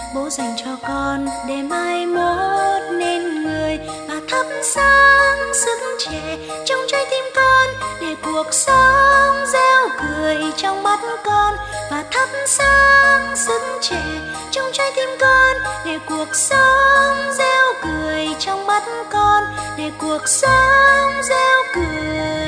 bố dành cho con để mai mốt nên người, và thắp sáng sức trẻ trong trái tim con để cuộc sống reo cười trong mắt con, và thắp sáng sức trẻ trong trái tim con để cuộc sống reo cười trong mắt con, để cuộc sống reo cười.